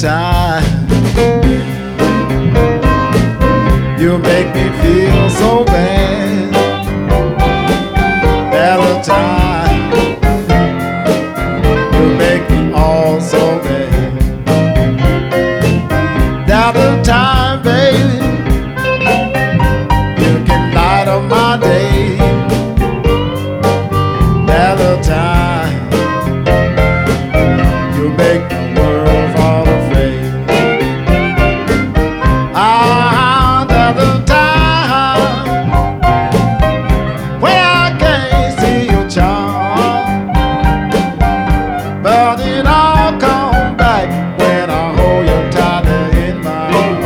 time you make me feel so bad. At the time you make me all so bad. At the time, baby, you can light up my day. At the time you make the world fall afraid. Another time when I can't see your charm, but it all comes back when I hold you tightly in my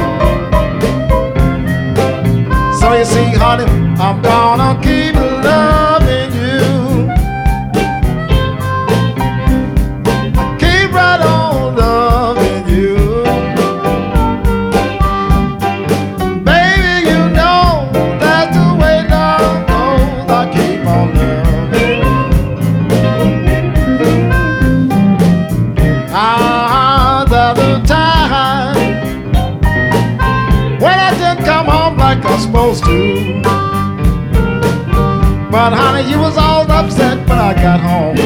arms. So you see, honey, I'm gonna keep loving you. Keep right on loving you. Baby, you know that's the way love goes. I keep on loving you. Another time when I didn't come home like I'm supposed to, but honey, you was all upset when I got home.